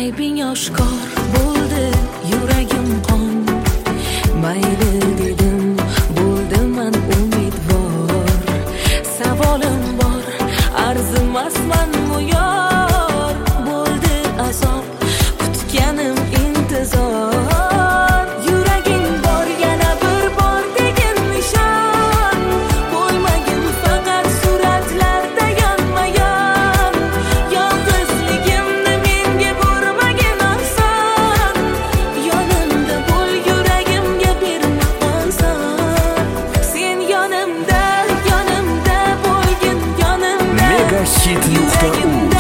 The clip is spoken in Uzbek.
aybing oshkor bo'ldi, yuragim qon. Mayli dedim, bo'ldiman umidvor. Savolim bor, arzimasman yor. Bo'ldi azob, kutganim intizor. Yuraging bor, yana bir bor degan nishon. Bo'lmagin faqat suratlarda yonma-yon. Yolg'izligimni menga ko'rmagin oson. Yonimda bo'l, yuragimga berma oson. Sen yonimda bo'lgin, yonimda. Megahit.u